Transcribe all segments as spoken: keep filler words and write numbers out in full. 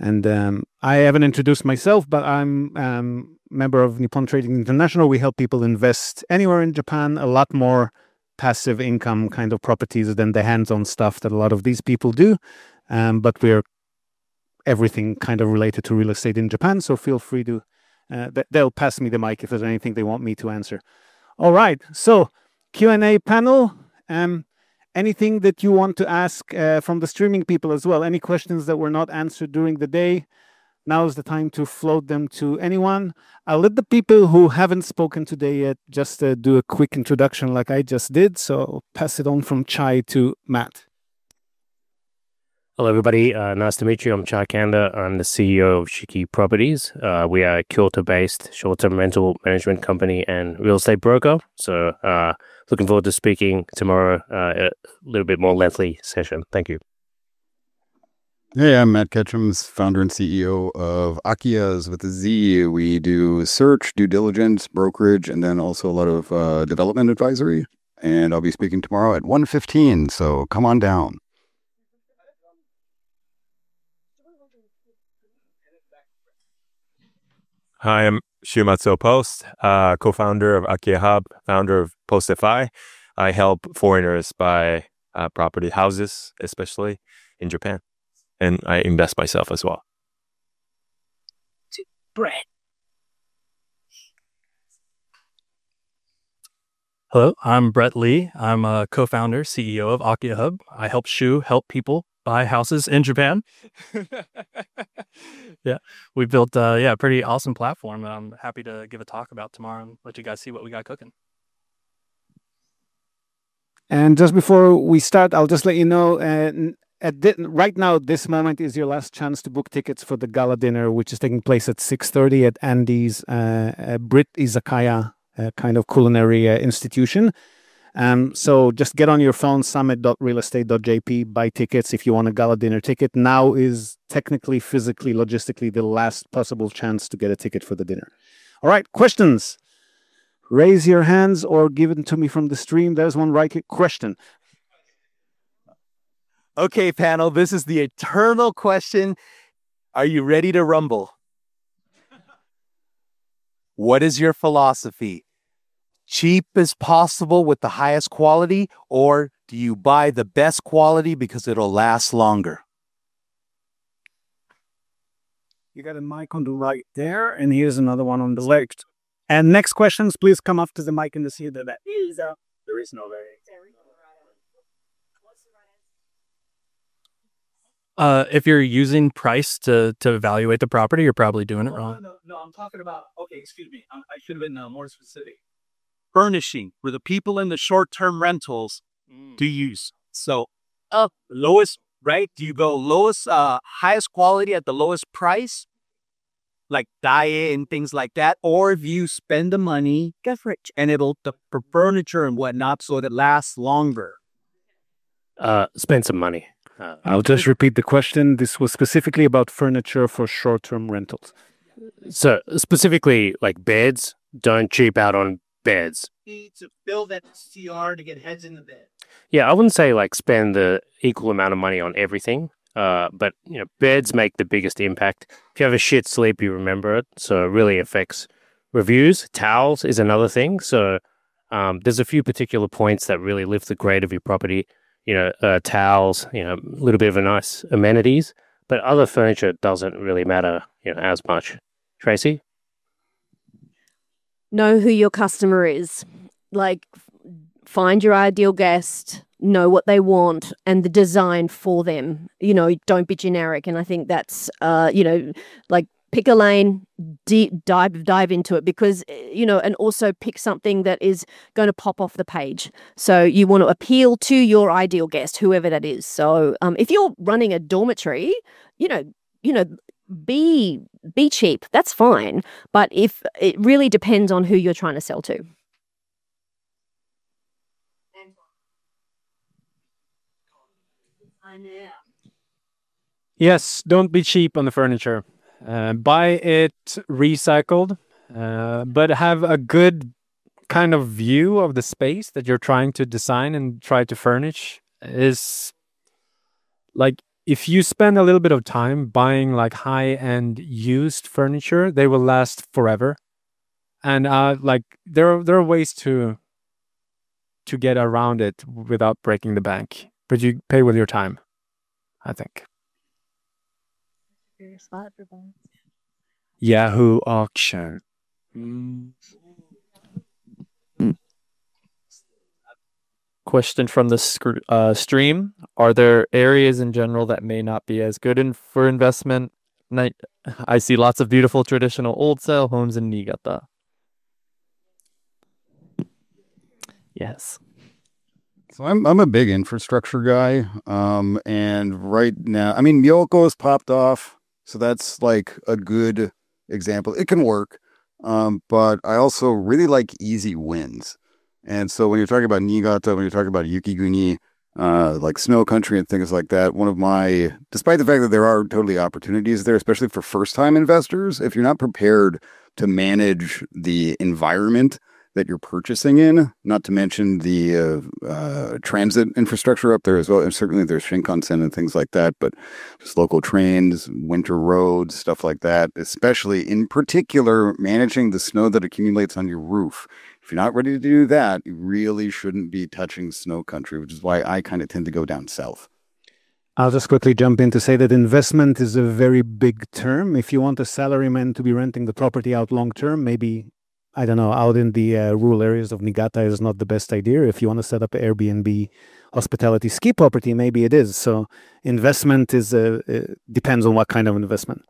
And um, I haven't introduced myself, but I'm um, member of Nippon Trading International. We help people invest anywhere in Japan, a lot more passive income kind of properties than the hands-on stuff that a lot of these people do. Um, but we're everything kind of related to real estate in Japan. So feel free to, uh, they'll pass me the mic if there's anything they want me to answer. All right. So Q and A panel. Um, anything that you want to ask uh, from the streaming people as well? Any questions that were not answered during the day? Now is the time to float them to anyone. I'll let the people who haven't spoken today yet just uh, do a quick introduction like I just did. So I'll pass it on from Chai to Matt. Hello, everybody. Uh, nice to meet you. I'm Chai Kanda. I'm the C E O of Shiki Properties. Uh, we are a Kyoto-based short-term rental management company and real estate broker. So uh, looking forward to speaking tomorrow, uh, a little bit more lengthy session. Thank you. Hey, I'm Matt Ketchums, founder and C E O of Akias with a Z. We do search, due diligence, brokerage, and then also a lot of uh, development advisory. And I'll be speaking tomorrow at one fifteen, so come on down. Hi, I'm Shumatsu Post, uh, co-founder of Akia Hub, founder of Post F I. I help foreigners buy uh, property, houses, especially in Japan. And I invest myself as well. Brett. Hello, I'm Brett Lee. I'm a co-founder, C E O of Akia Hub. I help Shu help people buy houses in Japan. Yeah, we built uh, yeah, a pretty awesome platform that I'm happy to give a talk about tomorrow and let you guys see what we got cooking. And just before we start, I'll just let you know, uh, at the, right now, this moment is your last chance to book tickets for the gala dinner, which is taking place at six thirty at Andy's uh, uh, Brit Izakaya uh, kind of culinary uh, institution. Um, so just get on your phone, summit dot real estate dot j p, buy tickets if you want a gala dinner ticket. Now is technically, physically, logistically the last possible chance to get a ticket for the dinner. All right, questions? Raise your hands or give it to me from the stream. There's one right question. Okay, panel, this is the eternal question. Are you ready to rumble? What is your philosophy? Cheap as possible with the highest quality, or do you buy the best quality because it'll last longer? You got a mic on the right there, and here's another one on the left. And next questions, please come up to the mic in the seat. That is, uh, there is no very. Uh, if you're using price to, to evaluate the property, you're probably doing it wrong. No, no, no, I'm talking about, okay, excuse me. I, I should have been uh, more specific. Furnishing, where the people in the short-term rentals mm. do use. So, uh, lowest, right? Do you go lowest, uh, highest quality at the lowest price? Like diet and things like that. Or if you spend the money, get rich. And it'll, the for furniture and whatnot, so it lasts longer. Uh, spend some money. Uh, I'll just repeat the question. This was specifically about furniture for short-term rentals. So specifically, like beds, don't cheap out on beds. You need to build that C R to get heads in the bed. Yeah, I wouldn't say like spend the equal amount of money on everything, uh, but you know, beds make the biggest impact. If you have a shit sleep, you remember it, so it really affects reviews. Towels is another thing. So um, there's a few particular points that really lift the grade of your property. You know, uh, towels, you know, a little bit of a nice amenities, but other furniture doesn't really matter, you know, as much. Tracy? Know who your customer is. Like, find your ideal guest, know what they want, and the design for them. You know, don't be generic. And I think that's, uh, you know, like, pick a lane, deep, dive dive into it, because, you know, and also pick something that is going to pop off the page. So you want to appeal to your ideal guest, whoever that is. So um, if you're running a dormitory, you know, you know, be be cheap. That's fine. But if it really depends on who you're trying to sell to. Yes, don't be cheap on the furniture. Uh, buy it recycled, uh, but have a good kind of view of the space that you're trying to design and try to furnish. Is like, if you spend a little bit of time buying like high-end used furniture, they will last forever. And uh, like there are, there are ways to to get around it without breaking the bank, but you pay with your time, I think. Yahoo Auction. Mm. Question from the sc- uh, stream: are there areas in general that may not be as good in, for investment? Ni- I see lots of beautiful traditional old style homes in Niigata. Yes. So I'm I'm a big infrastructure guy. Um, and right now, I mean, Myoko has popped off, so that's like a good example. It can work. Um, but I also really like easy wins. And so when you're talking about Niigata, when you're talking about Yukiguni, uh, like snow country and things like that, one of my, despite the fact that there are totally opportunities there, especially for first-time investors, if you're not prepared to manage the environment that you're purchasing in, not to mention the uh, uh, transit infrastructure up there as well. And certainly there's Shinkansen and things like that, but just local trains, winter roads, stuff like that, especially in particular, managing the snow that accumulates on your roof. If you're not ready to do that, you really shouldn't be touching snow country, which is why I kind of tend to go down south. I'll just quickly jump in to say that investment is a very big term. If you want a salaryman to be renting the property out long term, maybe, I don't know, out in the uh, rural areas of Niigata is not the best idea. If you want to set up an Airbnb hospitality ski property, maybe it is. So investment is uh, uh, depends on what kind of investment.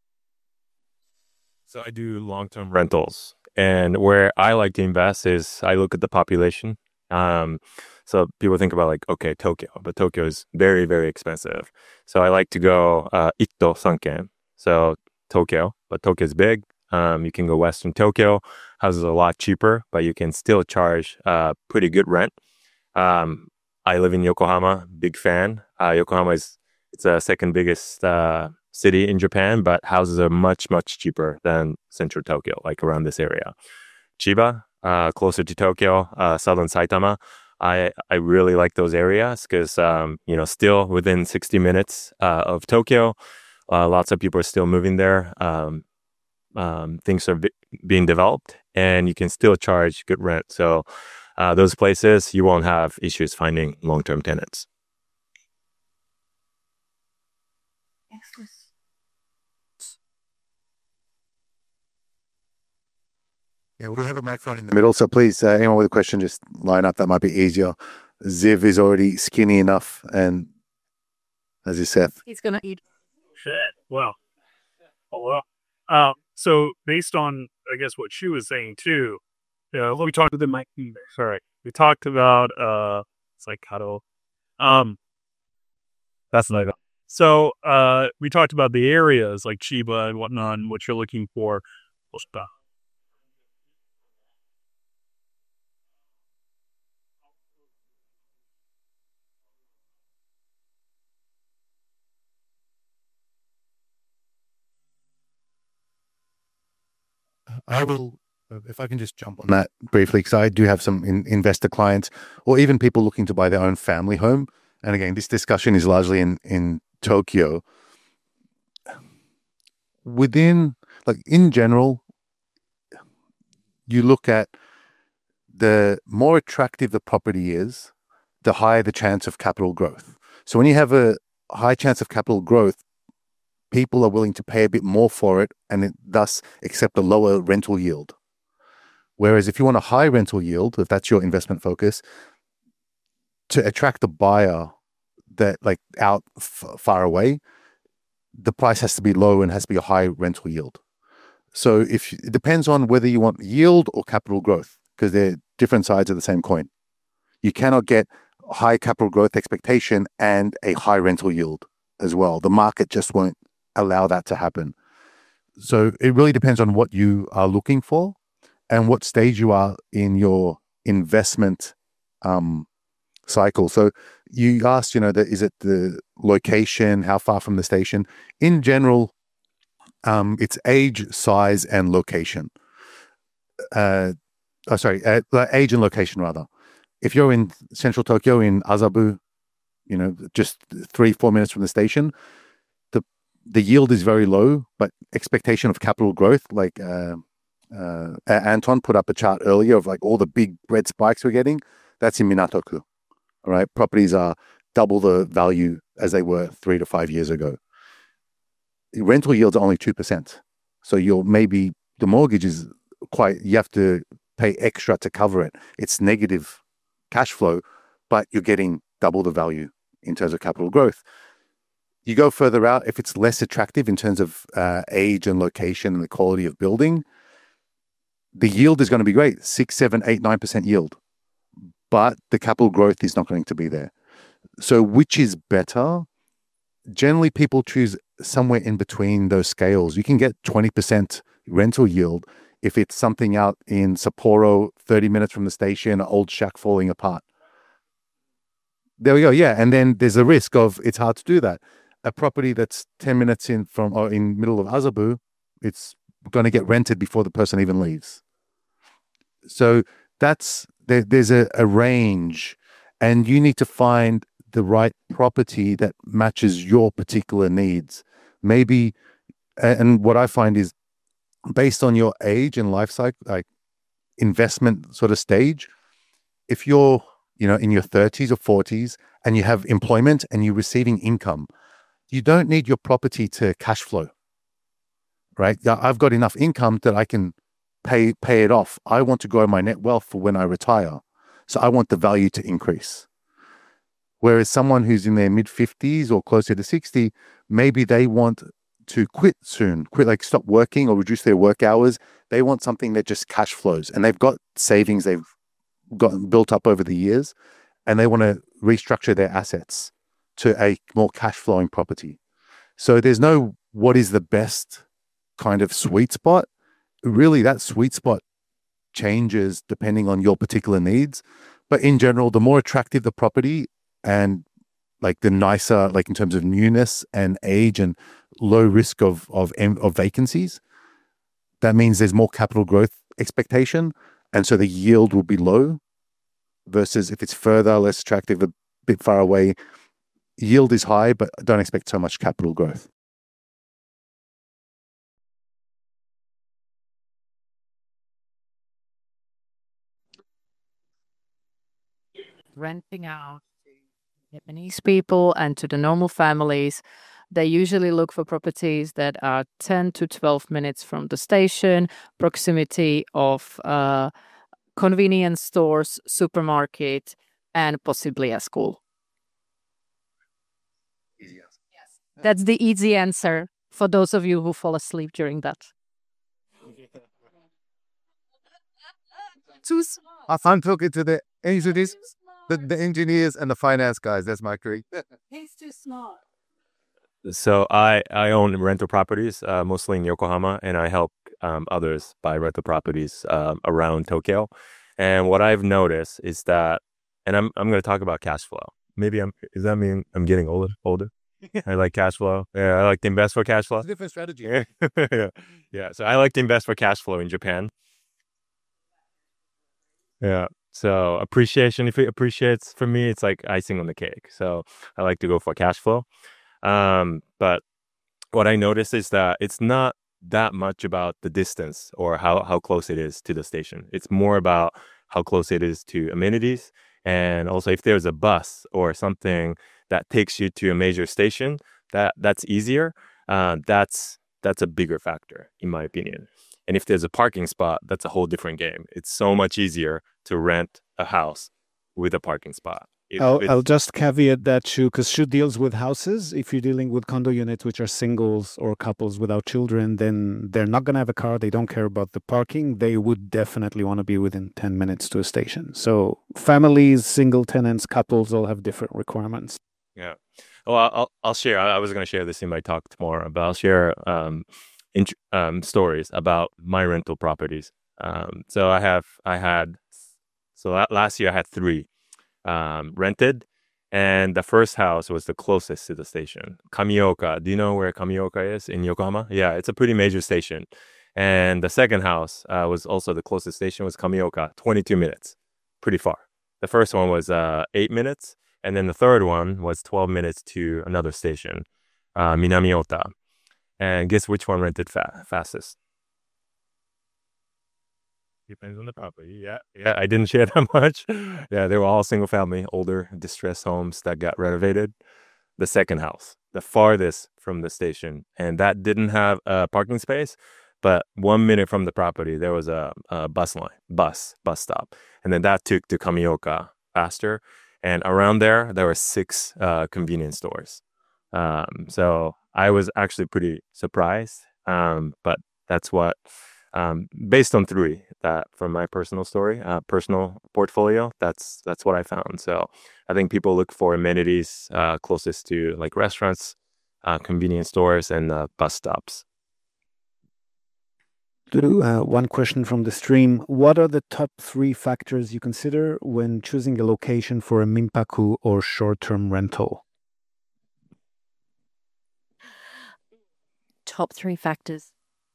So I do long-term rentals, and where I like to invest is I look at the population. Um, so people think about like, okay, Tokyo, but Tokyo is very, very expensive. So I like to go uh, Itto Sanken. So Tokyo, but Tokyo is big. Um, you can go western Tokyo. Houses are a lot cheaper, but you can still charge uh, pretty good rent. Um, I live in Yokohama, big fan. Uh, Yokohama is it's the second biggest uh, city in Japan, but houses are much, much cheaper than central Tokyo, like around this area. Chiba, uh, closer to Tokyo, uh, southern Saitama. I, I really like those areas because, um, you know, still within sixty minutes uh, of Tokyo, uh, lots of people are still moving there. Um, um, things are b- being developed and you can still charge good rent. So uh, those places, you won't have issues finding long-term tenants. Yeah, we'll have a microphone in the middle. So please, uh, anyone with a question, just line up. That might be easier. Ziv is already skinny enough, and as is Seth. He's gonna eat. Shit. Well. Oh, well. Uh, so based on, I guess, what Shu was saying too, uh, we talked with the mic. Sorry, we talked about uh, it's like Kado. Um, that's like so. Uh, we talked about the areas like Chiba and whatnot, and what you're looking for. I will, if I can just jump on that briefly, because I do have some in, investor clients or even people looking to buy their own family home. And again, this discussion is largely in, in Tokyo. Within, like in general, you look at the more attractive the property is, the higher the chance of capital growth. So when you have a high chance of capital growth, people are willing to pay a bit more for it and it, thus accept a lower rental yield. Whereas if you want a high rental yield, if that's your investment focus, to attract a buyer that like out f- far away, the price has to be low and has to be a high rental yield. So if it depends on whether you want yield or capital growth, because they're different sides of the same coin. You cannot get high capital growth expectation and a high rental yield as well. The market just won't allow that to happen. So it really depends on what you are looking for and what stage you are in your investment um, cycle. So you asked, you know, the, is it the location, how far from the station? In general, um, it's age, size, and location. Uh, oh, sorry, uh, age and location rather. If you're in central Tokyo in Azabu, you know, just three, four minutes from the station. The the yield is very low, but expectation of capital growth, like uh, uh, Anton put up a chart earlier of like all the big red spikes we're getting, that's in Minatoku. All right. Properties are double the value as they were three to five years ago. Rental yields are only two percent. So you'll maybe the mortgage is quite, you have to pay extra to cover it. It's negative cash flow, but you're getting double the value in terms of capital growth. You go further out, if it's less attractive in terms of uh, age and location and the quality of building, the yield is going to be great, six, seven, eight, nine percent yield, but the capital growth is not going to be there. So which is better? Generally, people choose somewhere in between those scales. You can get twenty percent rental yield if it's something out in Sapporo, thirty minutes from the station, an old shack falling apart. There we go. Yeah. And then there's a risk of it's hard to do that. A property that's ten minutes in from or in middle of Azabu, it's going to get rented before the person even leaves. So that's there, there's a, a range, and you need to find the right property that matches your particular needs. Maybe, and what I find is based on your age and life cycle, like investment sort of stage, if you're, you know, in your thirties or forties and you have employment and you're receiving income, you don't need your property to cash flow, right? I've got enough income that I can pay, pay it off. I want to grow my net wealth for when I retire. So I want the value to increase. Whereas someone who's in their mid fifties or closer to sixty, maybe they want to quit soon, quit, like stop working or reduce their work hours. They want something that just cash flows, and they've got savings they've gotten built up over the years, and they want to restructure their assets to a more cash flowing property. So there's no what is the best kind of sweet spot. Really, that sweet spot changes depending on your particular needs. But in general, the more attractive the property and like the nicer, like in terms of newness and age and low risk of, of, of vacancies, that means there's more capital growth expectation. And so the yield will be low versus if it's further, less attractive, a bit far away, yield is high, but don't expect so much capital growth. Renting out to Japanese people and to the normal families, they usually look for properties that are ten to twelve minutes from the station, proximity of uh, convenience stores, supermarket, and possibly a school. Easy answer. Yes. That's the easy answer for those of you who fall asleep during that. Too small. I'm talking to the engineers, the, the engineers and the finance guys. That's my creed. He's too smart. So I, I own rental properties, uh, mostly in Yokohama, and I help um, others buy rental properties um, around Tokyo. And what I've noticed is that, and I'm I'm going to talk about cash flow. Maybe I'm, does that mean I'm getting older? Older? I like cash flow. Yeah, I like to invest for cash flow. It's a different strategy. yeah. yeah, so I like to invest for cash flow in Japan. Yeah. So appreciation, if it appreciates, for me, it's like icing on the cake. So I like to go for cash flow. Um, but what I noticed is that it's not that much about the distance or how, how close it is to the station. It's more about how close it is to amenities. And also if there's a bus or something that takes you to a major station, that that's easier. Uh, that's, that's a bigger factor, in my opinion. And if there's a parking spot, that's a whole different game. It's so much easier to rent a house with a parking spot. If I'll, I'll just caveat that, Shu, because Shu deals with houses. If you're dealing with condo units, which are singles or couples without children, then they're not going to have a car. They don't care about the parking. They would definitely want to be within ten minutes to a station. So families, single tenants, couples all have different requirements. Yeah. Well, I'll, I'll share. I was going to share this in my talk tomorrow, but I'll share um, int- um, stories about my rental properties. Um, so I have, I had, so last year I had three. Um, rented, and the first house was the closest to the station. Kamioka. Do you know where Kamioka is in Yokohama? Yeah, it's a pretty major station. And the second house uh, was also the closest station was Kamioka, twenty-two minutes, pretty far. The first one was uh, eight minutes, And then the third one was twelve minutes to another station, uh, Minamiota. And guess which one rented fa- fastest? Depends on the property. Yeah. Yeah. I didn't share that much. Yeah. They were all single family, older, distressed homes that got renovated. The second house, the farthest from the station. And that didn't have a parking space. But one minute from the property, there was a, a bus line, bus, bus stop. And then that took to Kamioka faster. And around there, there were six uh, convenience stores. Um, so I was actually pretty surprised. Um, but that's what... Um, based on three, that from my personal story, uh, personal portfolio, that's that's what I found. So I think people look for amenities uh, closest to like restaurants, uh, convenience stores, and uh, bus stops. Uh, one question from the stream. What are the top three factors you consider when choosing a location for a minpaku or short-term rental? Top three factors.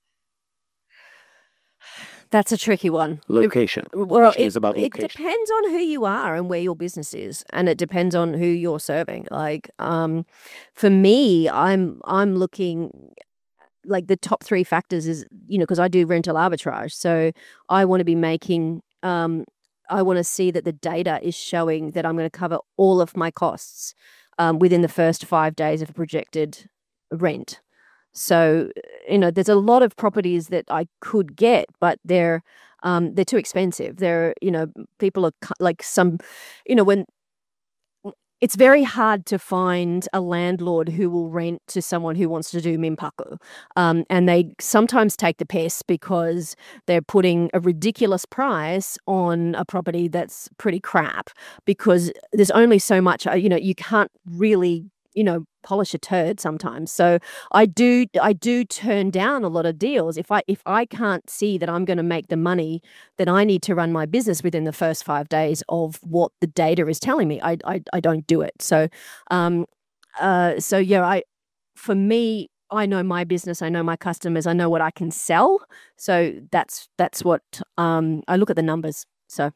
That's a tricky one. Location. Well, Question it, is about it location. depends on who you are and where your business is, and it depends on who you're serving. Like, um, for me, I'm I'm looking like the top three factors is, you know, because I do rental arbitrage, so I want to be making. Um, I want to see that the data is showing that I'm going to cover all of my costs um, within the first five days of a projected rent. So, you know, there's a lot of properties that I could get, but they're um, they're too expensive. They're, you know, people are like some, you know, when it's very hard to find a landlord who will rent to someone who wants to do minpaku. Um, and they sometimes take the piss because they're putting a ridiculous price on a property that's pretty crap because there's only so much, you know, you can't really, you know, polish a turd sometimes. So I do I do turn down a lot of deals if I if I can't see that I'm going to make the money that I need to run my business within the first five days of what the data is telling me. I I, I don't do it. So um uh so yeah, I for me, I know my business, I know my customers, I know what I can sell. So that's that's what um I look at the numbers. So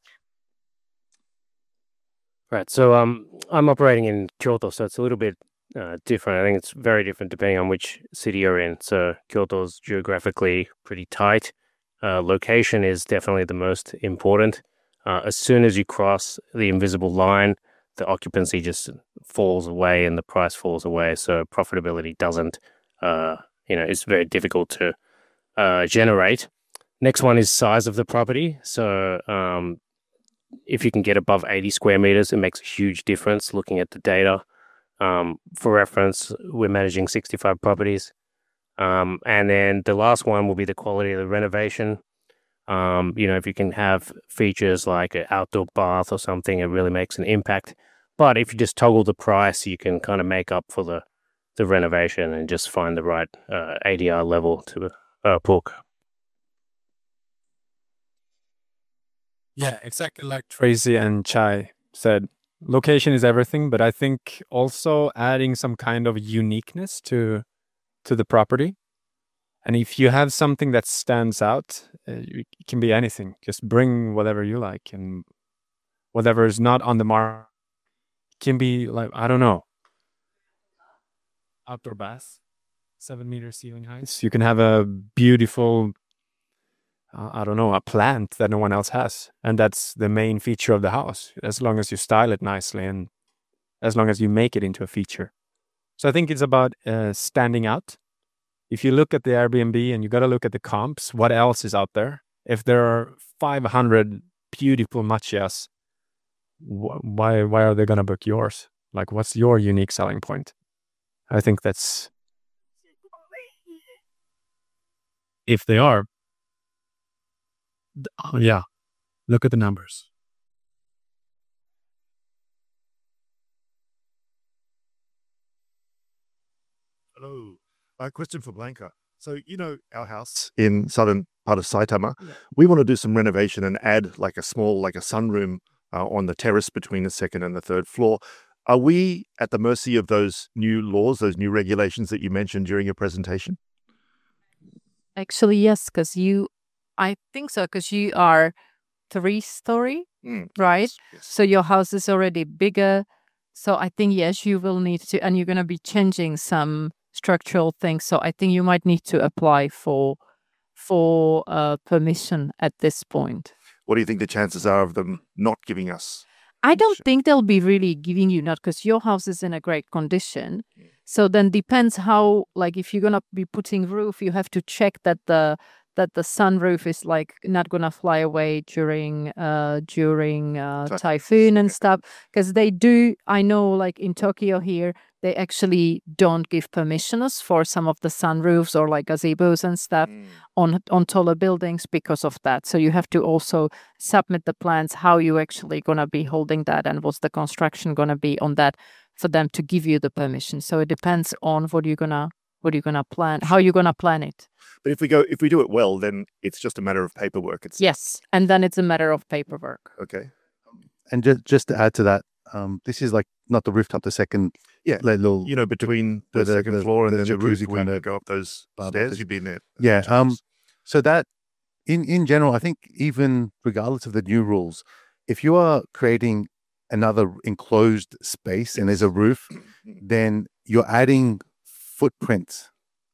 Right. So um, I'm operating in Kyoto, so it's a little bit uh, different. I think it's very different depending on which city you're in. So Kyoto's geographically pretty tight. Uh, location is definitely the most important. Uh, as soon as you cross the invisible line, the occupancy just falls away and the price falls away. So profitability doesn't, uh, you know, it's very difficult to uh, generate. Next one is size of the property. So um, if you can get above eighty square meters, it makes a huge difference looking at the data. Um, for reference, we're managing sixty-five properties. Um, and then the last one will be the quality of the renovation. Um, you know, if you can have features like an outdoor bath or something, it really makes an impact. But if you just toggle the price, you can kind of make up for the, the renovation and just find the right uh, A D R level to uh, book. Yeah, exactly like Tracy and Chai said. Location is everything, but I think also adding some kind of uniqueness to to the property. And if you have something that stands out, uh, it can be anything. Just bring whatever you like, and whatever is not on the market can be like, I don't know, outdoor bath, seven meter ceiling heights. You can have a beautiful, uh, I don't know, a plant that no one else has. And that's the main feature of the house, as long as you style it nicely and as long as you make it into a feature. So I think it's about uh, standing out. If you look at the Airbnb and you got to look at the comps, what else is out there? If there are five hundred beautiful machias, wh- why why are they going to book yours? Like, what's your unique selling point? I think that's... If they are, oh, yeah, look at the numbers. Hello. A question for Blanca. So, you know, our house in southern part of Saitama, yeah. We want to do some renovation and add like a small, like a sunroom uh, on the terrace between the second and the third floor. Are we at the mercy of those new laws, those new regulations that you mentioned during your presentation? Actually, yes, because you, I think so, because you are three story, mm. right? Yes. So your house is already bigger So I think, yes, you will need to, and you're going to be changing some structural things. So I think you might need to apply for for uh, permission at this point. What do you think the chances are of them not giving us? I don't think they'll be really giving you not because your house is in a great condition. So then depends how, like, if you're gonna be putting roof, you have to check that the that the sunroof is like not gonna fly away during uh during uh, typhoon and stuff. Because they do, I know, like in Tokyo here, they actually don't give permissions for some of the sunroofs or like gazebos and stuff mm. on on taller buildings because of that. So you have to also submit the plans how you actually gonna be holding that and what's the construction gonna be on that for them to give you the permission. So it depends on what you're gonna what you're gonna plan, how you're gonna plan it. But if we go if we do it well, then it's just a matter of paperwork. It's yes, and then it's a matter of paperwork. Okay. And just just to add to that, um, this is like not the rooftop, the second yeah, little you know, between the, the second the, floor and the then the roof, kind we of go up those stairs. You'd be in there. Yeah. Um. So that, in in general, I think even regardless of the new rules, if you are creating another enclosed space and there's a roof, then you're adding footprint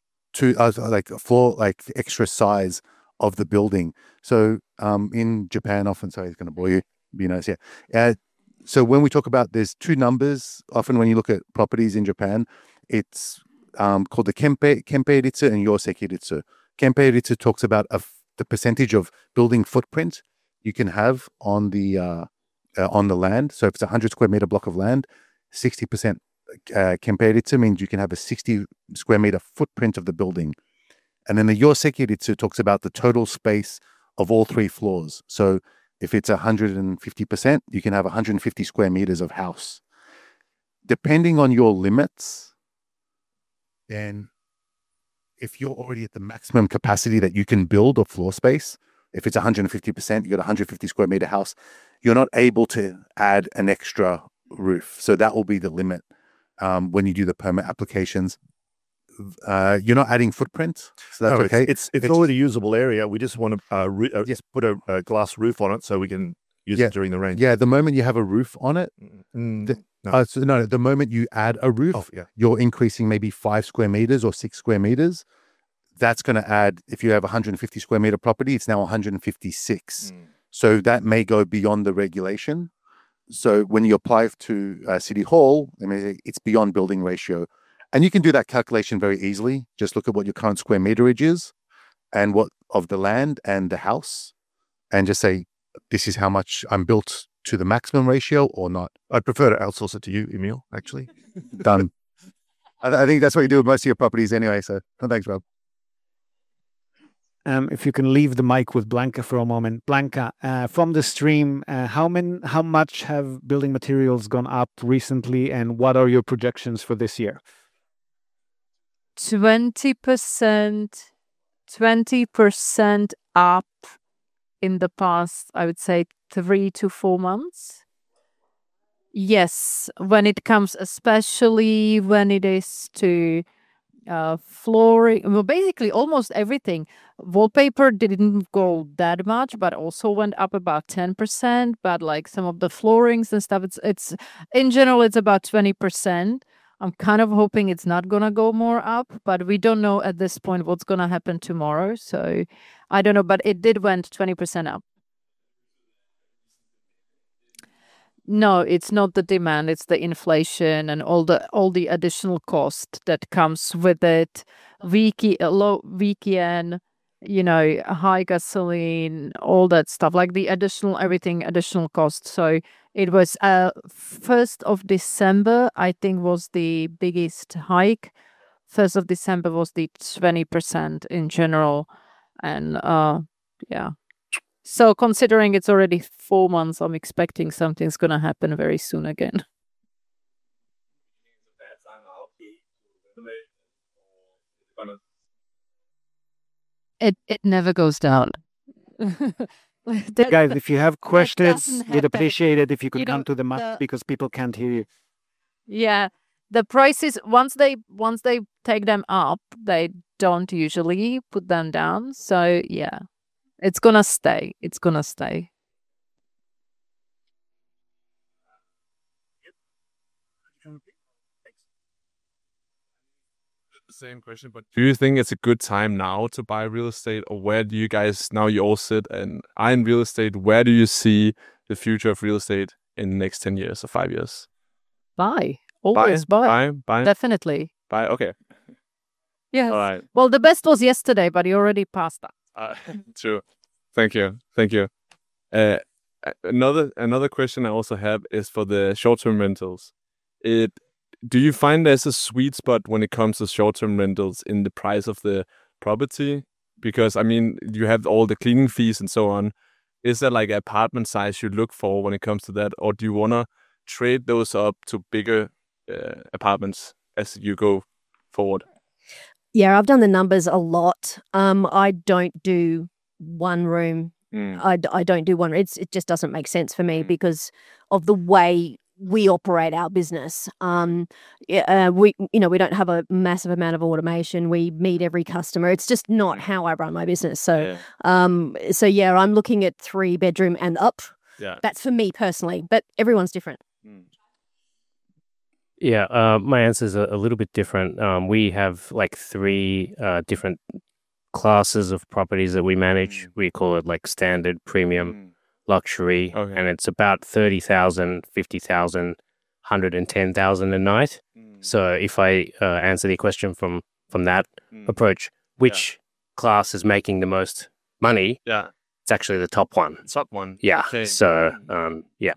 to uh, like a floor, like extra size of the building. So um, in Japan, often, sorry, it's going to bore you, be nice, yeah. Uh, so when we talk about, there's two numbers. Often when you look at properties in Japan, it's um, called the Kempe, Kempe Ritsu and Yoseki Ritsu. Kempe Ritsu talks about a, the percentage of building footprint you can have on the uh, uh, on the land. So if it's a one hundred square meter block of land, sixty percent uh, Kempe Ritsu means you can have a sixty square meter footprint of the building. And then the Yoseki Ritsu talks about the total space of all three floors. So if it's one hundred fifty percent, you can have one hundred fifty square meters of house. Depending on your limits, then if you're already at the maximum capacity that you can build of floor space, if it's one hundred fifty percent, you got a one hundred fifty square meter house, you're not able to add an extra roof. So that will be the limit um, when you do the permit applications. Uh, you're not adding footprint, so that's no, okay. It's, it's, it's already usable area. We just want to uh, re- uh, yes. put a, a glass roof on it so we can use yeah. it during the rain. Yeah, the moment you have a roof on it, mm, the, no. Uh, so no, the moment you add a roof, oh, yeah. you're increasing maybe five square meters or six square meters. That's going to add, if you have a one hundred fifty square meter property, it's now one hundred fifty-six. Mm. So that may go beyond the regulation. So when you apply to uh, City Hall, I mean, it's beyond building ratio. And you can do that calculation very easily. Just look at what your current square meterage is and what of the land and the house, and just say, this is how much I'm built to the maximum ratio or not. I'd prefer to outsource it to you, Emil, actually. Done. I, I think that's what you do with most of your properties anyway. So no, thanks, Rob. Um, if you can leave the mic with Blanca for a moment. Blanca, uh, from the stream, uh, how many, how much have building materials gone up recently, and what are your projections for this year? twenty percent, twenty percent up in the past, I would say three to four months. Yes, when it comes, especially when it is to uh, flooring, well, basically almost everything. Wallpaper didn't go that much, but also went up about ten percent. But like some of the floorings and stuff, it's, it's in general, it's about twenty percent. I'm kind of hoping it's not going to go more up, but we don't know at this point what's going to happen tomorrow. So I don't know, but it did went twenty percent up. No, it's not the demand, it's the inflation and all the all the additional cost that comes with it. Weak, low weak yen, you know, high gasoline, all that stuff, like the additional everything, additional cost. So it was uh first of December, I think, was the biggest hike. First of December was the twenty percent in general, and uh yeah. So considering it's already four months, I'm expecting something's gonna happen very soon again. It it never goes down. That, Guys, if you have questions, doesn't we'd happen. appreciate it if you could You know, come to the mic the- because people can't hear you. Yeah, the prices once they once they take them up, they don't usually put them down. So yeah, it's gonna stay. It's gonna stay. the same question, but do you think it's a good time now to buy real estate, or where do you guys now you all sit and are in real estate? Where do you see the future of real estate in the next ten years or five years? Buy. Always buy. Buy. Buy. Definitely. Buy. Okay. Yes. All right. Well, the best was yesterday, but you already passed that. Uh, true. Thank you. Thank you. Uh, another another question I also have is for the short-term rentals. It do you find there's a sweet spot when it comes to short-term rentals in the price of the property? Because I mean, you have all the cleaning fees and so on. Is there like an apartment size you look for when it comes to that, or do you wanna trade those up to bigger uh, apartments as you go forward? Yeah, I've done the numbers a lot. Um, I don't do one room. Mm. I, d- I don't do one. It's it just doesn't make sense for me because of the way we operate our business. Um, yeah, uh, we you know we don't have a massive amount of automation. We meet every customer. It's just not how I run my business. So, Yeah. um, so yeah, I'm looking at three bedroom and up. Yeah. That's for me personally, but everyone's different. Yeah, uh, my answer is a, a little bit different. Um, we have like three uh, different classes of properties that we manage. We call it like standard, premium, luxury, Okay. and it's about thirty thousand, fifty thousand, one hundred ten thousand a night. So if I uh, answer the question from, from that approach, which class is making the most money? Yeah. It's actually the top one. Top one. Yeah. Okay. So, um, yeah.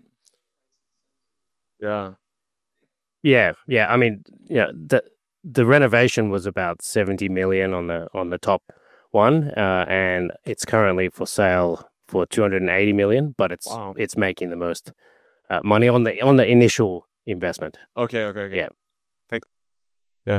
Yeah. Yeah, yeah. I mean, yeah. The the renovation was about seventy million on the on the top one, uh, and it's currently for sale for two hundred and eighty million. But it's Wow. it's making the most uh, money on the on the initial investment. Okay. Okay. Okay. Yeah. Thanks. Yeah.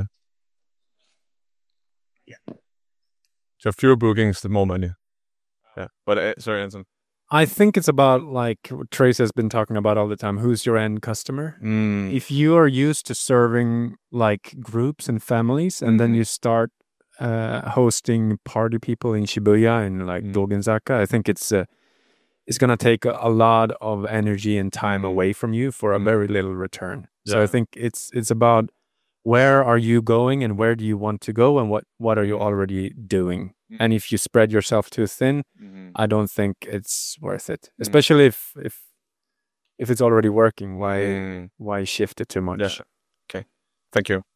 Yeah. So fewer bookings, the more money. Yeah. But uh, sorry, Anson. I think it's about like Trace has been talking about all the time. Who's your end customer? Mm. If you are used to serving like groups and families, and then you start uh, hosting party people in Shibuya and like Dogenzaka, I think it's uh, it's gonna take a, a lot of energy and time away from you for a very little return. So I Yeah. think it's it's about where are you going and where do you want to go and what what are you already doing. And if you spread yourself too thin, I don't think it's worth it. Especially if if if it's already working, why why shift it too much? Yeah. Okay. Thank you.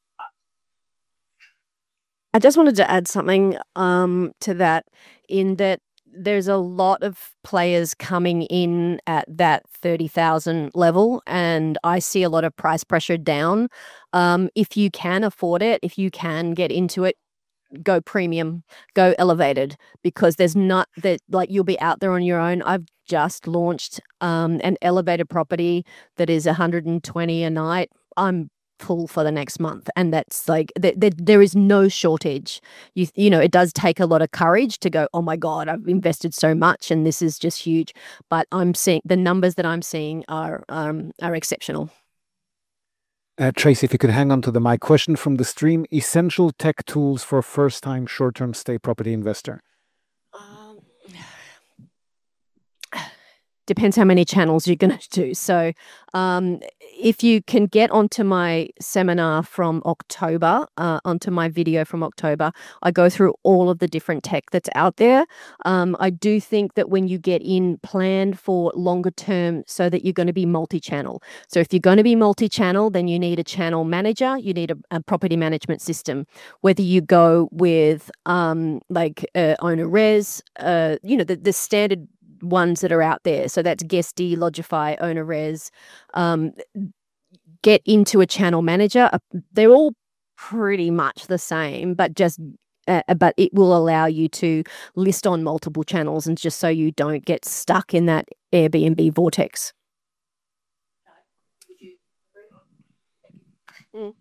I just wanted to add something um, to that in that there's a lot of players coming in at that thirty thousand level, and I see a lot of price pressure down. Um, if you can afford it, if you can get into it, go premium, go elevated, because there's not that like you'll be out there on your own. I've just launched um, an elevated property that is one hundred twenty a night. I'm full for the next month, and that's like th- th- there is no shortage. You you know, it does take a lot of courage to go, oh my god, I've invested so much and this is just huge, but I'm seeing the numbers that I'm seeing are um are exceptional. Uh, Tracy, if you could hang on to the mic. Question from the stream: essential tech tools for first-time short-term stay property investor. Depends how many channels you're going to do. So um, if you can get onto my seminar from October, uh, onto my video from October, I go through all of the different tech that's out there. Um, I do think that when you get in, plan for longer term so that you're going to be multi-channel. So if you're going to be multi-channel, then you need a channel manager, you need a, a property management system. Whether you go with um, like uh, Owner Res, uh, you know, the, the standard ones that are out there. So that's Guesty, Logify, Owner Res. Um, get into a channel manager. Uh, They're all pretty much the same, but just uh, but it will allow you to list on multiple channels, and just so you don't get stuck in that Airbnb vortex. Mm.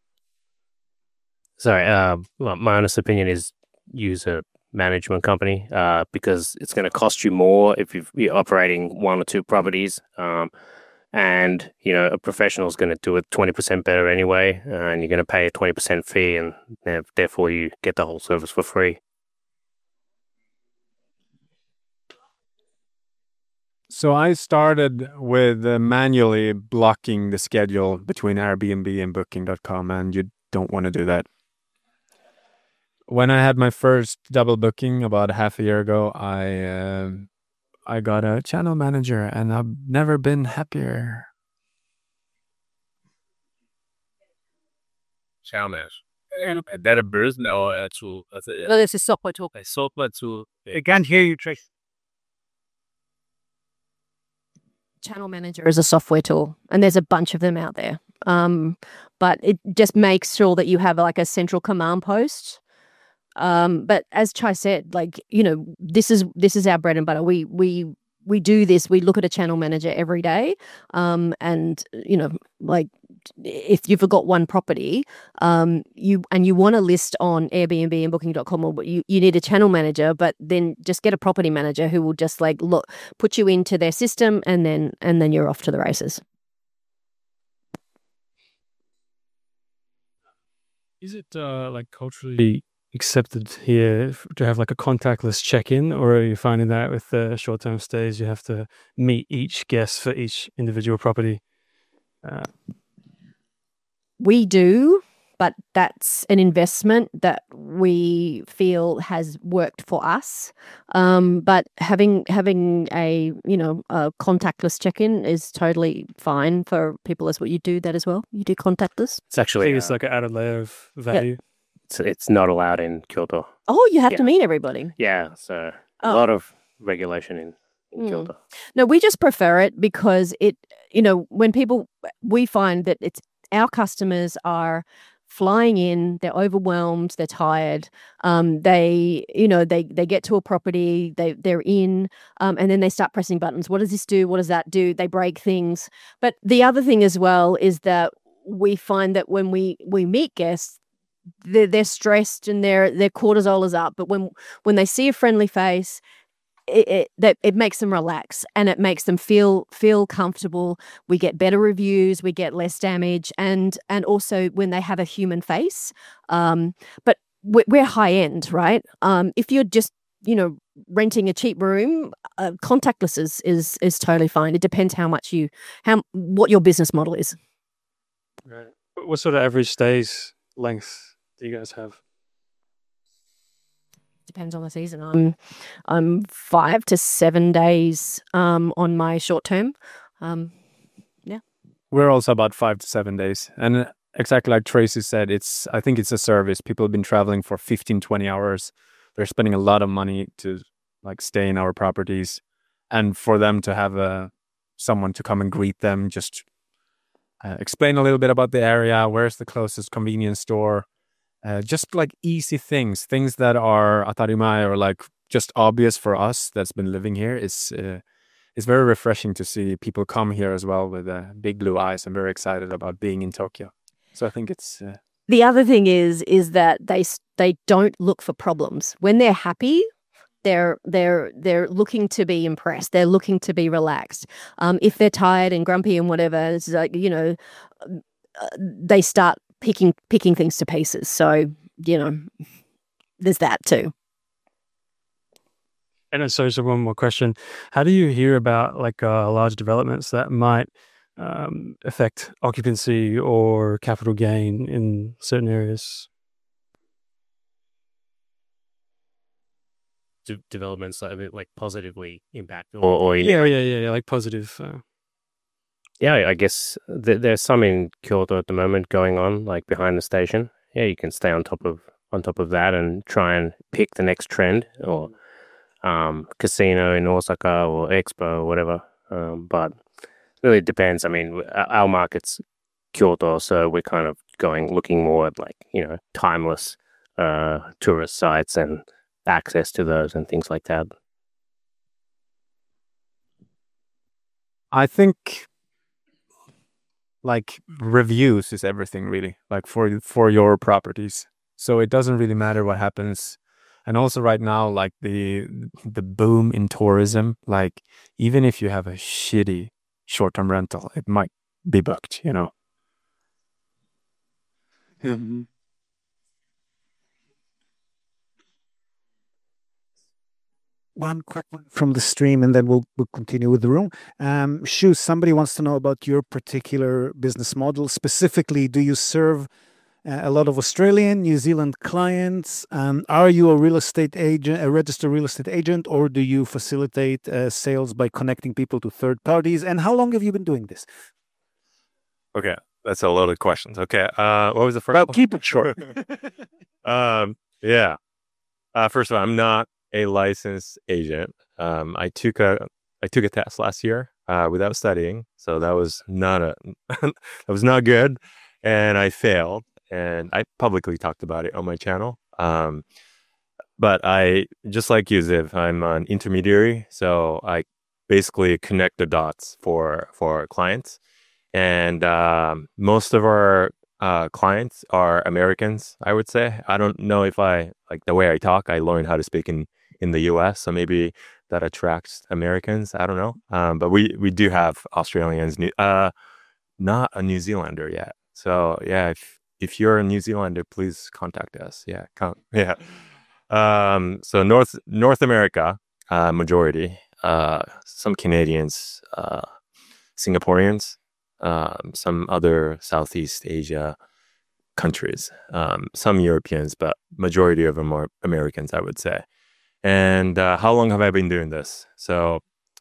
Sorry, uh, well, my honest opinion is use a management company uh, because it's going to cost you more if you've- you're operating one or two properties. Um, and, you know, a professional is going to do it twenty percent better anyway, uh, and you're going to pay a twenty percent fee, and uh, therefore you get the whole service for free. So I started with uh, manually blocking the schedule between Airbnb and booking dot com, and you don't want to do that. when I had my first double booking about half a year ago, I um I got a channel manager, and I've never been happier. Channel manager. Er det et person eller et tool? Altså, No, this is software tool. a software tool. I can't hear you, Tracy. Channel Manager is a software tool, and there's a bunch of them out there. Um, but it just makes sure that you have like a central command post. Um, but as Chai said, like, you know, this is this is our bread and butter. We we we do this. We look at a channel manager every day. Um, and you know, like if you've got one property, um, you and you want to list on Airbnb and booking dot com, or you, you need a channel manager, but then just get a property manager who will just like look put you into their system, and then and then you're off to the races. Is it uh, like culturally accepted here f- to have like a contactless check-in, or are you finding that with the short-term stays you have to meet each guest for each individual property? Uh, We do, but that's an investment that we feel has worked for us. Um, but having having a you know a contactless check-in is totally fine for people as well. You do that as well. You do contactless. It's actually I think it's uh, like an added layer of value. it's, it's not allowed in Kyoto. Oh, you have Yeah. to meet everybody. Yeah, so a Oh. lot of regulation in, in Mm. Kyoto. No, we just prefer it because it, you know, when people, we find that it's our customers are flying in, they're overwhelmed, they're tired, um, they, you know, they they get to a property, they they're in, um, and then they start pressing buttons. What does this do? What does that do? They break things. But the other thing as well is that we find that when we we meet guests, they're, they're stressed and their their cortisol is up. But when when they see a friendly face, it, it that it makes them relax, and it makes them feel feel comfortable. We get better reviews, we get less damage, and and also when they have a human face. Um, but we're, we're high end, right? Um, if you're just you know renting a cheap room, uh, contactless is, is is totally fine. It depends how much you how what your business model is. Right. What what sort of average stays length do you guys have? Depends on the season. I'm I'm five to seven days um, on my short term. Um, yeah. We're also about five to seven days. And uh, exactly like Tracy said, it's I think it's a service. People have been traveling for fifteen, twenty hours. They're spending a lot of money to like stay in our properties. And for them to have a someone to come and greet them, just uh, explain a little bit about the area, where's the closest convenience store, uh, just like easy things, things that are atarimai or like just obvious for us that's been living here is uh, it's very refreshing to see people come here as well with uh, big blue eyes and very excited about being in Tokyo. So I think it's uh, The other thing is is that they s- they don't look for problems. When they're happy, they're they're they're looking to be impressed. They're looking to be relaxed. Um, if they're tired and grumpy and whatever, it's like you know, uh, they start picking picking things to pieces. So you know, there's that too. And then, so, so one more question. How do you hear about like uh, large developments that might um, affect occupancy or capital gain in certain areas? De- developments that a bit like positively impact or, or Yeah, yeah, yeah, yeah, like positive. Uh, yeah, I guess th- there's some in Kyoto at the moment going on, like behind the station. Yeah, you can stay on top of on top of that and try and pick the next trend or um, casino in Osaka or Expo or whatever. Um, but really depends. I mean, w- our our market's Kyoto, so we're kind of going looking more at like you know timeless uh, tourist sites and access to those and things like that. I think like reviews is everything really, like for for your properties. So it doesn't really matter what happens. And also right now, like the the boom in tourism, like even if you have a shitty short-term rental, it might be booked, you know. One quick one from the stream, and then we'll we'll continue with the room. Um, Shu, somebody wants to know about your particular business model. Specifically, do you serve uh, a lot of Australian, New Zealand clients. Um, are you a real estate agent, a registered real estate agent, or do you facilitate uh, sales by connecting people to third parties? And how long have you been doing this? Okay, that's a load of questions. Okay, uh, what was the first? Well, one? keep it short. um, yeah. Uh, first of all, I'm not a licensed agent. Um, I took a I took a test last year uh, without studying, so that was not a that was not good, and I failed. And I publicly talked about it on my channel. Um, but I just like you, Ziv, I'm an intermediary, so I basically connect the dots for for our clients. And um, most of our uh, clients are Americans, I would say. I don't know if I like the way I talk. I learned how to speak in in the U S, so maybe that attracts Americans. I don't know. Um, but we we do have Australians, New, uh, not a New Zealander yet. So yeah, if if you're a New Zealander, please contact us. Yeah, come, yeah. Um, so North North America, uh, majority. Uh, some Canadians, uh, Singaporeans, um, some other Southeast Asia countries, um, some Europeans, but majority of them are Americans, I would say. And uh, how long have I been doing this? So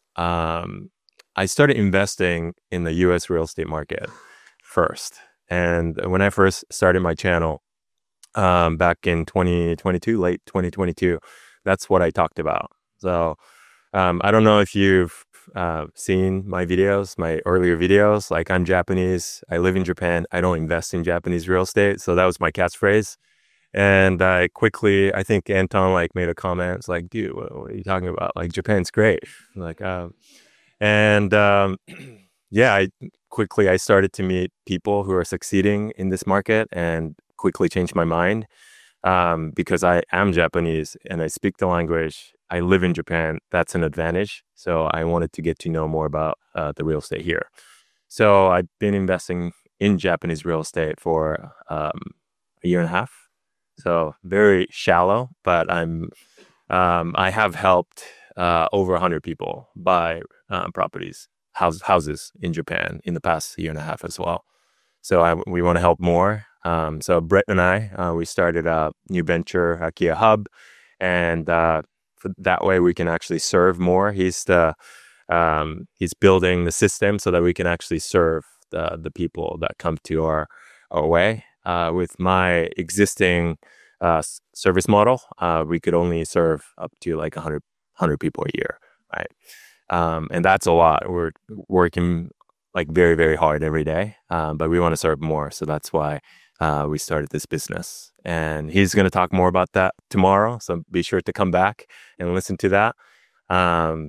um, I started investing in the U S real estate market first. And when I first started my channel um, back in twenty twenty-two, late twenty twenty-two, that's what I talked about. So um, I don't know if you've uh, seen my videos, my earlier videos. Like, I'm Japanese, I live in Japan, I don't invest in Japanese real estate. So that was my catchphrase. And I quickly, I think Anton like made a comment. It's like, dude, what, what are you talking about? Like, Japan's great. Like, um, and um, yeah, I quickly I started to meet people who are succeeding in this market, and quickly changed my mind um, because I am Japanese and I speak the language. I live in Japan. That's an advantage. So I wanted to get to know more about uh, the real estate here. So I've been investing in Japanese real estate for um, a year and a half. So very shallow, but I'm um, I have helped uh, over one hundred people buy uh, properties, house, houses in Japan in the past year and a half as well. So I, we want to help more. Um, so Brett and I, uh, we started a new venture, Akiya Hub, and uh, for that way we can actually serve more. He's the um, he's building the system so that we can actually serve the the people that come to our our way. Uh, with my existing uh, service model, uh, we could only serve up to like one hundred, one hundred people a year, right? Um, and that's a lot. We're working like very, very hard every day, um, but we want to serve more. So that's why uh, we started this business. And he's going to talk more about that tomorrow. So be sure to come back and listen to that. Um,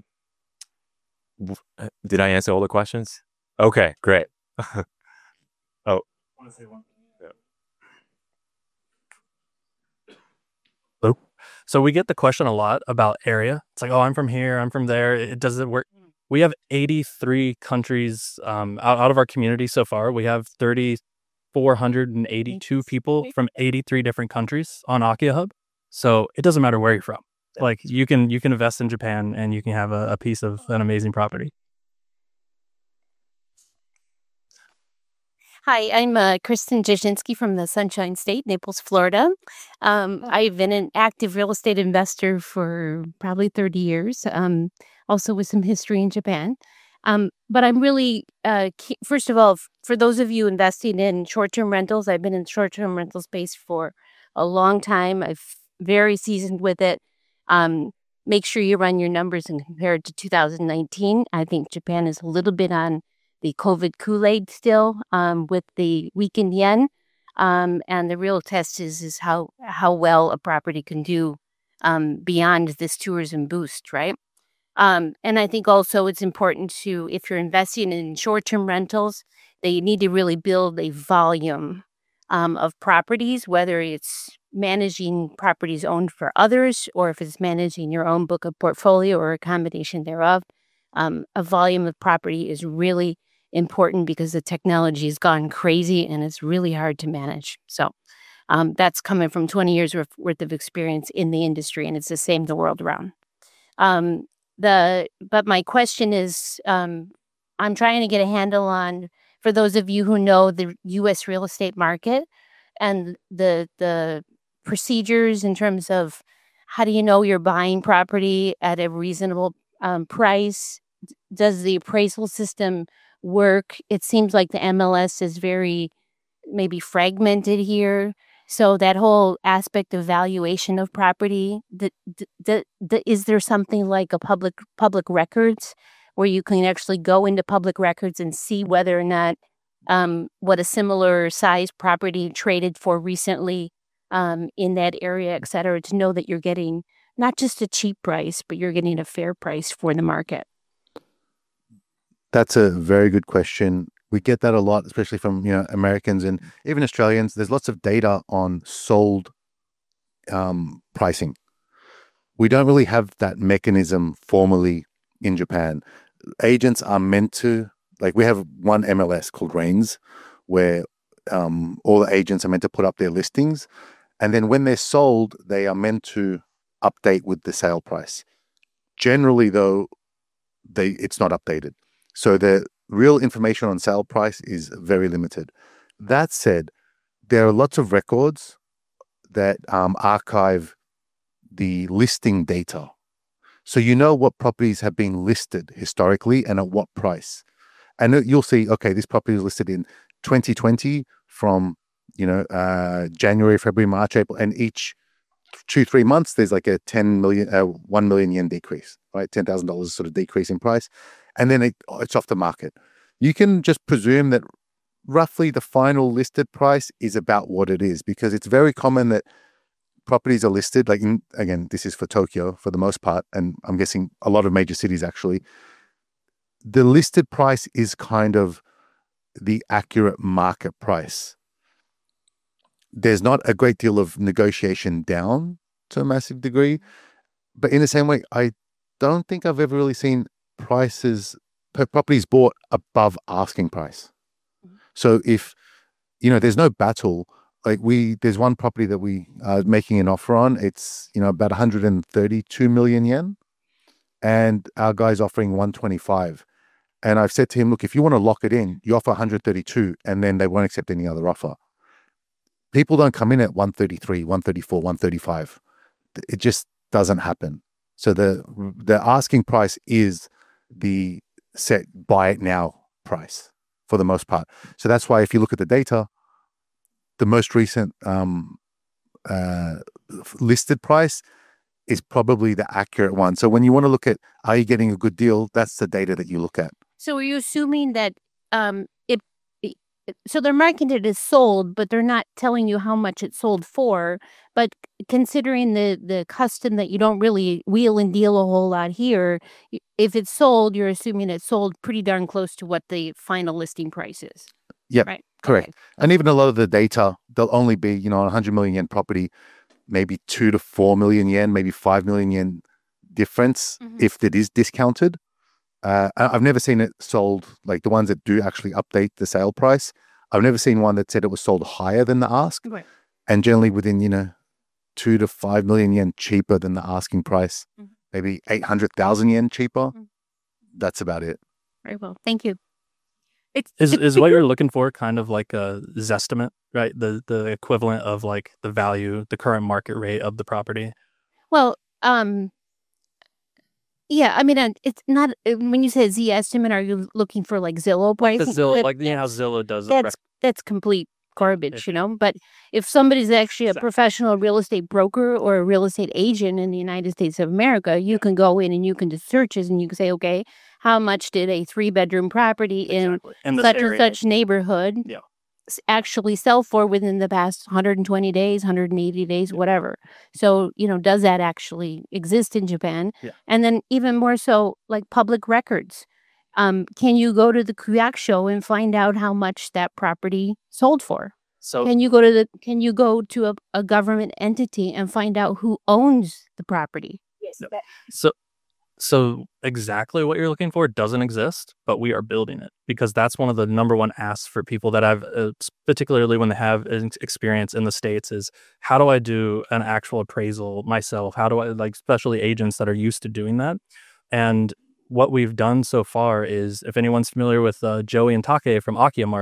did I answer all the questions? Okay, great. Oh. I want to say one. So we get the question a lot about area. It's like, oh, I'm from here, I'm from there. It doesn't work. We have eighty-three countries um, out, out of our community so far. We have three thousand four hundred eighty-two people from eighty-three different countries on Akiya Hub. So it doesn't matter where you're from. Like, you can you can invest in Japan and you can have a, a piece of an amazing property. Hi, I'm uh, Kristen Jasinski from the Sunshine State, Naples, Florida. Um, I've been an active real estate investor for probably thirty years, um, also with some history in Japan. Um, but I'm really, uh, ke- first of all, f- for those of you investing in short-term rentals, I've been in the short-term rental space for a long time. I'm very seasoned with it. Um, make sure you run your numbers and compare it to two thousand nineteen. I think Japan is a little bit on the COVID Kool-Aid still, um, with the weakened yen. Um, and the real test is is how how well a property can do um, beyond this tourism boost, right? Um, and I think also it's important to, if you're investing in short-term rentals, that you need to really build a volume um, of properties, whether it's managing properties owned for others or if it's managing your own book of portfolio or a combination thereof. Um, a volume of property is really important because the technology has gone crazy and it's really hard to manage. So um, that's coming from twenty years worth, worth of experience in the industry, and it's the same the world around. Um, the but my question is, um, I'm trying to get a handle on, for those of you who know the U S real estate market, and the the procedures in terms of how do you know you're buying property at a reasonable um, price? Does the appraisal system work? It seems like the M L S is very maybe fragmented here. So that whole aspect of valuation of property, the, the, the, the, is there something like a public public records where you can actually go into public records and see whether or not um, what a similar size property traded for recently um, in that area, et cetera, to know that you're getting not just a cheap price, but you're getting a fair price for the market? That's a very good question. We get that a lot, especially from, you know, Americans and even Australians. There's lots of data on sold um, pricing. We don't really have that mechanism formally in Japan. Agents are meant to, like, we have one M L S called RAINS, where um, all the agents are meant to put up their listings. And then when they're sold, they are meant to update with the sale price. Generally, though, they it's not updated. So the real information on sale price is very limited. That said, there are lots of records that um, archive the listing data. So you know what properties have been listed historically and at what price. And you'll see, okay, this property was listed in twenty twenty from, you know, uh, January, February, March, April, and each two, three months, there's like a ten million, uh, one million yen decrease, right? ten thousand dollars sort of decrease in price. And then it, it's off the market. You can just presume that roughly the final listed price is about what it is, because it's very common that properties are listed, like, in, again, this is for Tokyo for the most part, and I'm guessing a lot of major cities actually. The listed price is kind of the accurate market price. There's not a great deal of negotiation down to a massive degree, but in the same way, I don't think I've ever really seen prices per properties bought above asking price. So if, you know, there's no battle, like we, there's one property that we are making an offer on. It's, you know, about one hundred thirty-two million yen, and our guy's offering one twenty-five. And I've said to him, look, if you want to lock it in, you offer one hundred thirty-two, and then they won't accept any other offer. People don't come in at one thirty-three, one thirty-four, one thirty-five. It just doesn't happen. So the the asking price is the set buy it now price for the most part. So that's why if you look at the data, the most recent um, uh, listed price is probably the accurate one. So when you want to look at, are you getting a good deal? That's the data that you look at. So are you assuming that um, it, it, so they're marketing it as sold, but they're not telling you how much it's sold for. But considering the, the custom that you don't really wheel and deal a whole lot here, if it's sold, you're assuming it's sold pretty darn close to what the final listing price is. Yep, right. Correct. Okay. And even a lot of the data, they'll only be, you know, on a one hundred million yen property, maybe two to four million yen, maybe five million yen difference mm-hmm. if it is discounted. Uh, I've never seen it sold, like the ones that do actually update the sale price. I've never seen one that said it was sold higher than the ask. Right. And generally within, you know, two to five million yen cheaper than the asking price, mm-hmm. maybe eight hundred thousand yen cheaper. Mm-hmm. That's about it. Very well. Thank you. It's, is is what you're looking for kind of like a Zestimate, right? The the equivalent of like the value, the current market rate of the property. Well, um, yeah, I mean, it's not, when you say Zestimate, are you looking for like Zillow pricing? The Zillow, like, you know how Zillow does that's, it. That's complete garbage, you know? But if somebody's actually a professional real estate broker or a real estate agent in the United States of America, you can go in and you can do searches and you can say, okay, how much did a three bedroom property exactly. in, in such area. and such neighborhood yeah. actually sell for within the past one hundred twenty days, one hundred eighty days, yeah. whatever. So, you know, does that actually exist in Japan? Yeah. And then even more so, like public records. Um, can you go to the Kuyakusho and find out how much that property sold for? So can you go to the can you go to a, a government entity and find out who owns the property? Yes. No. So so exactly what you're looking for doesn't exist, but we are building it because that's one of the number one asks for people that have, uh, particularly when they have experience in the States, is how do I do an actual appraisal myself? How do I, like, especially agents that are used to doing that? And what we've done so far is, if anyone's familiar with uh, Joey and Take from Akiya Mart,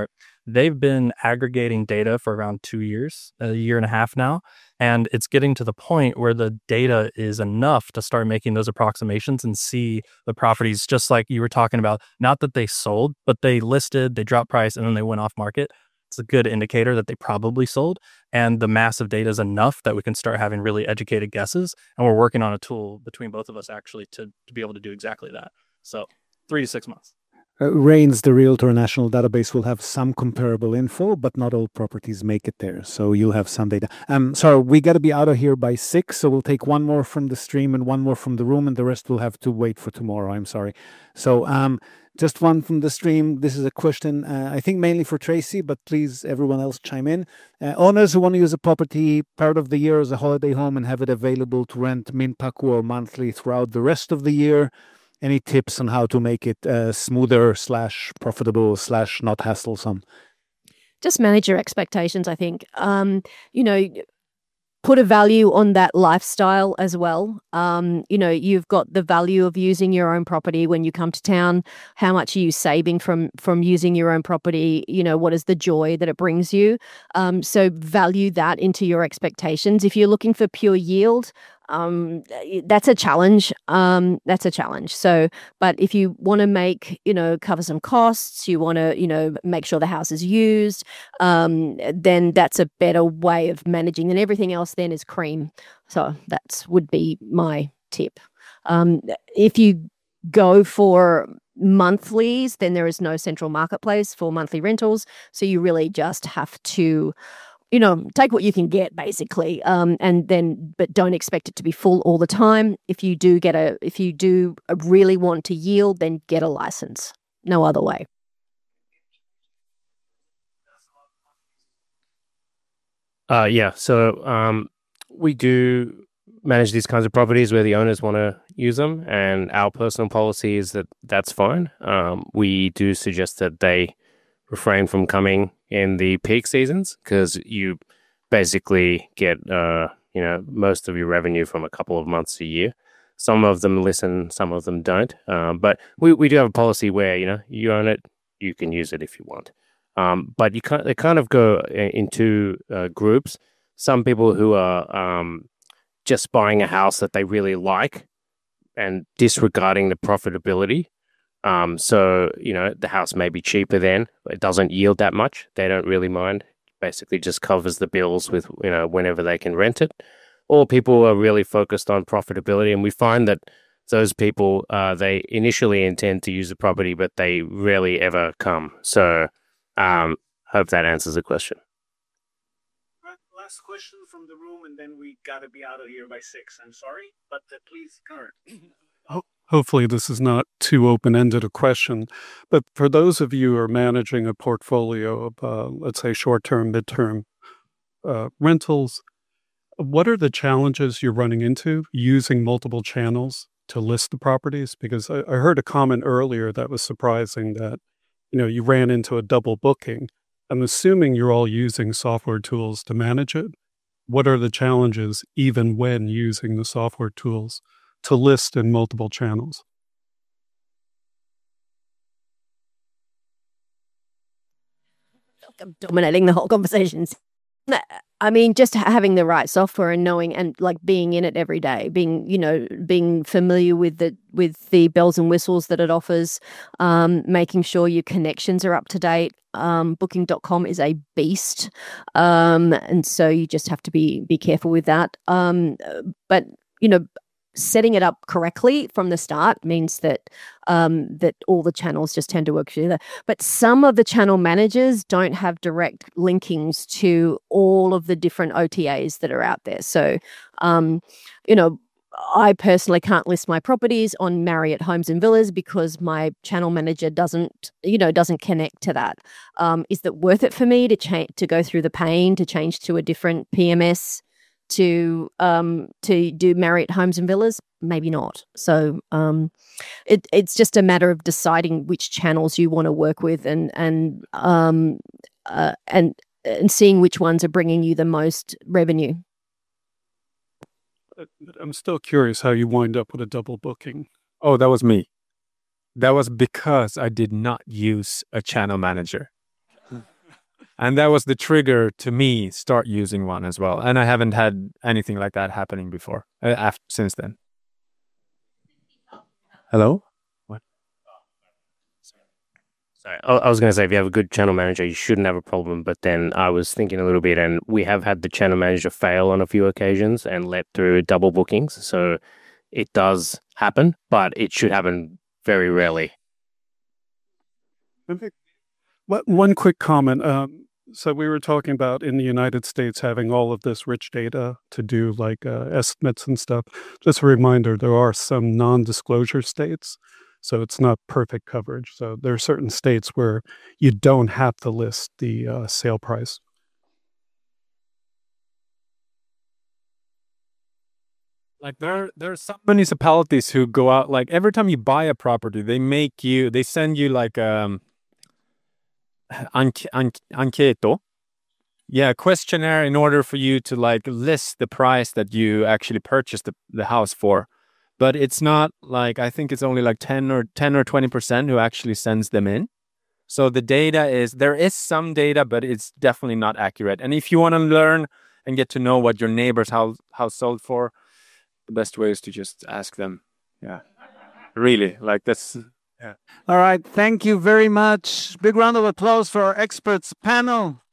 they've been aggregating data for around two years, a year and a half now. And it's getting to the point where the data is enough to start making those approximations and see the properties, just like you were talking about, not that they sold, but they listed, they dropped price, and then they went off market. It's a good indicator that they probably sold. And the massive data is enough that we can start having really educated guesses. And we're working on a tool between both of us actually to, to be able to do exactly that. So three to six months. Uh, RAINS, the Realtor National Database, will have some comparable info, but not all properties make it there. So you'll have some data. Um, sorry, we got to be out of here by six. So we'll take one more from the stream and one more from the room, and the rest will have to wait for tomorrow. I'm sorry. So um, just one from the stream. This is a question, uh, I think mainly for Tracy, but please, everyone else chime in. Uh, owners who want to use a property part of the year as a holiday home and have it available to rent minpaku or monthly throughout the rest of the year. Any tips on how to make it uh, smoother slash profitable slash not hasslesome? Just manage your expectations, I think. Um, you know, put a value on that lifestyle as well. Um, you know, you've got the value of using your own property when you come to town. How much are you saving from from using your own property? You know, what is the joy that it brings you? Um, so value that into your expectations. If you're looking for pure yield, um that's a challenge um that's a challenge so but if you want to make you know cover some costs, you want to you know make sure the house is used, um then that's a better way of managing, and everything else then is cream. So that's would be my tip. Um if you go for monthlies, then there is no central marketplace for monthly rentals, so you really just have to you know, take what you can get basically, um, and then, but don't expect it to be full all the time. If you do get a, if you do really want to yield, then get a license. No other way. Uh, yeah. So um, we do manage these kinds of properties where the owners want to use them, and our personal policy is that that's fine. Um, we do suggest that they refrain from coming in the peak seasons, because you basically get uh, you know most of your revenue from a couple of months a year. Some of them listen, some of them don't. Um, but we, we do have a policy where you know you own it, you can use it if you want. Um, but you can't. They kind of go into uh, groups. Some people who are um, just buying a house that they really like and disregarding the profitability. Um, so, you know, the house may be cheaper then, but it doesn't yield that much. They don't really mind. Basically just covers the bills with, you know, whenever they can rent it. Or people are really focused on profitability. And we find that those people, uh, they initially intend to use the property, but they rarely ever come. So, um, hope that answers the question. Last question from the room, and then we got to be out of here by six. I'm sorry, but uh, please, Karen. Hopefully this is not too open-ended a question, but for those of you who are managing a portfolio of, uh, let's say, short-term, mid-term uh, rentals, what are the challenges you're running into using multiple channels to list the properties? Because I, I heard a comment earlier that was surprising, that you know you ran into a double booking. I'm assuming you're all using software tools to manage it. What are the challenges, even when using the software tools, to list in multiple channels? I'm dominating the whole conversations. I mean, just having the right software and knowing and like being in it every day, being, you know, being familiar with the with the bells and whistles that it offers, um, making sure your connections are up to date. Um, booking dot com is a beast. Um, and so you just have to be be careful with that. Um, but, you know, setting it up correctly from the start means that um, that all the channels just tend to work together. But some of the channel managers don't have direct linkings to all of the different O T As that are out there. So, um, you know, I personally can't list my properties on Marriott Homes and Villas because my channel manager doesn't, you know, doesn't connect to that. Um, is that worth it for me to change, to go through the pain, to change to a different P M S? To um to do Marriott Homes and Villas? Maybe not. So um it it's just a matter of deciding which channels you want to work with, and and um uh, and and seeing which ones are bringing you the most revenue. I'm still curious how you wind up with a double booking. Oh, that was me. That was because I did not use a channel manager. And that was the trigger to me start using one as well. And I haven't had anything like that happening before, uh, after, since then. Hello? What? Sorry, I I was going to say, if you have a good channel manager, you shouldn't have a problem. But then I was thinking a little bit, and we have had the channel manager fail on a few occasions and let through double bookings. So it does happen, but it should happen very rarely. What one quick comment. Um, so we were talking about in the United States having all of this rich data to do like uh, estimates and stuff. Just a reminder, there are some non-disclosure states, so it's not perfect coverage. So there are certain states where you don't have to list the uh, sale price. Like there, there are some municipalities who go out, like every time you buy a property, they make you, they send you like um, anch- anch- ancheto. Yeah, questionnaire in order for you to like list the price that you actually purchased the, the house for. But it's not like, I think it's only like ten or ten or twenty percent who actually sends them in. So the data is, there is some data, but it's definitely not accurate. And if you want to learn and get to know what your neighbor's house, house sold for, the best way is to just ask them. Yeah. Really, like that's, yeah. All right. Thank you very much. Big round of applause for our experts panel.